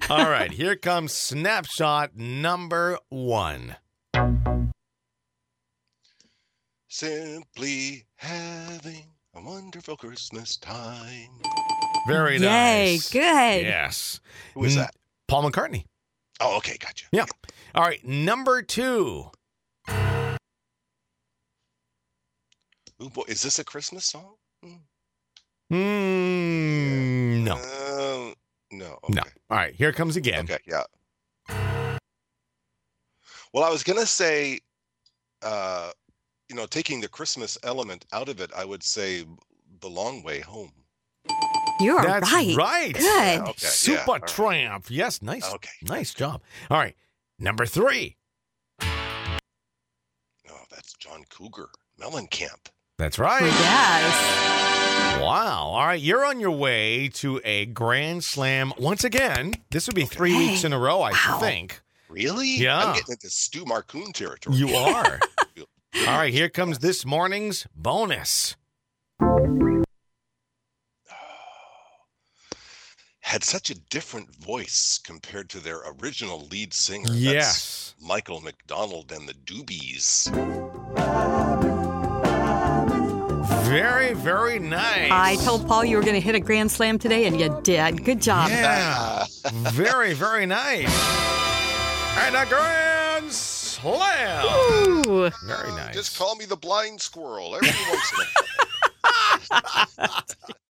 All right, here comes snapshot number 1. Simply having a wonderful Christmas time. Very Yay, nice. good. Yes. Who is that? Paul McCartney. Oh, okay, gotcha. Yeah. All right, number 2. Ooh, boy, is this a Christmas song? No. No. Okay. No. All right, here comes again. Okay, yeah. Well, I was going to say, taking the Christmas element out of it, I would say The Long Way Home. You are That's right. right. Good. Yeah, okay, Super all right. Tramp. Yes, nice. Okay. Nice job. All right, number 3. Oh, that's John Cougar, Mellencamp. That's right. Yes. Wow. All right, you're on your way to a Grand Slam. Once again, this would be 3 weeks in a row, I think. Really? Yeah. I'm getting into Stu Marcoon territory. You are. All right, here comes this morning's bonus. Had such a different voice compared to their original lead singer. Yes. That's Michael McDonald and the Doobies. Very, very nice. I told Paul you were going to hit a grand slam today, and you did. Good job. Yeah. Very, very nice. And a Grand Slam. Ooh. Very nice. Just call me the blind squirrel every once in a while.